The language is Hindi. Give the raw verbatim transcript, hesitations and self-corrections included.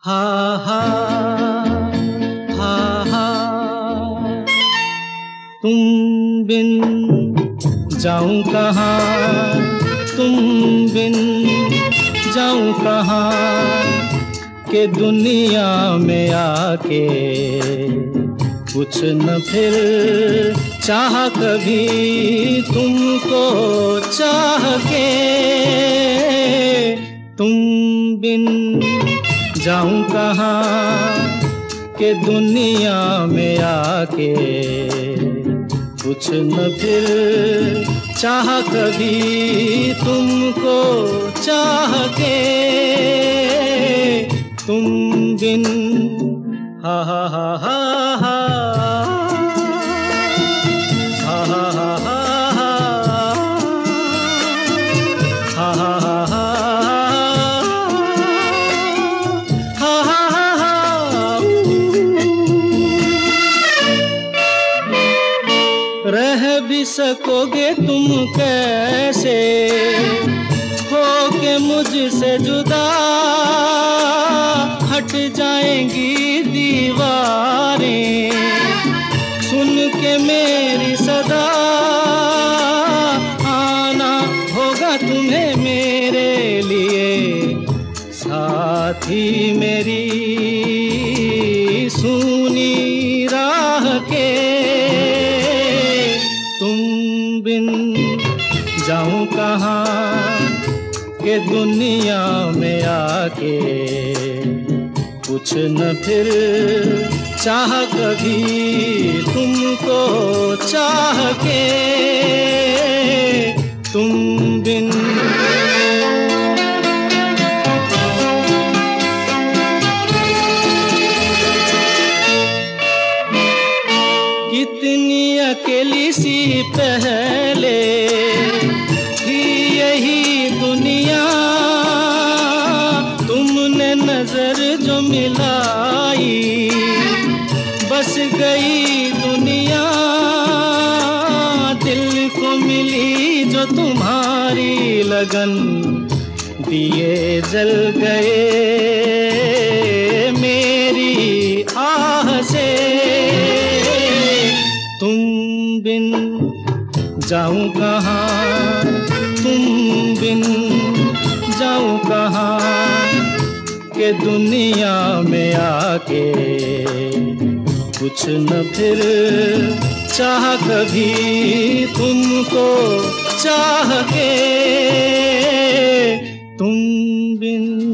हा हा हा हा तुम बिन जाऊं कहाँ, तुम बिन जाऊं कहाँ के दुनिया में आके कुछ न फिर चाह कभी तुमको चाह के। तुम बिन जाऊं कहाँ के दुनिया में आके कुछ न फिर चाह कभी तुमको चाह के। तुम बिन हा हा हा हा हा हा हा हा हा हा हा हा रह भी सकोगे तुम कैसे हो के मुझसे जुदा, हट जाएंगी दीवारें सुन के मेरी सदा। आना होगा तुम्हें मेरे लिए साथी मेरी सुनी राह के। तुम बिन जाऊं कहाँ के दुनिया में आके कुछ न फिर चाह कभी तुमको चाह के। तुम बिन कितनी अकेली सी पहले थी यही दुनिया, तुमने नजर जो मिलाई बस गई दुनिया। दिल को मिली जो तुम्हारी लगन दिए जल गए मेरी आह से। तुम बिन जाऊं कहाँ, तुम बिन जाऊं कहाँ के दुनिया में आके कुछ न फिर चाह कभी तुमको चाह के। तुम बिन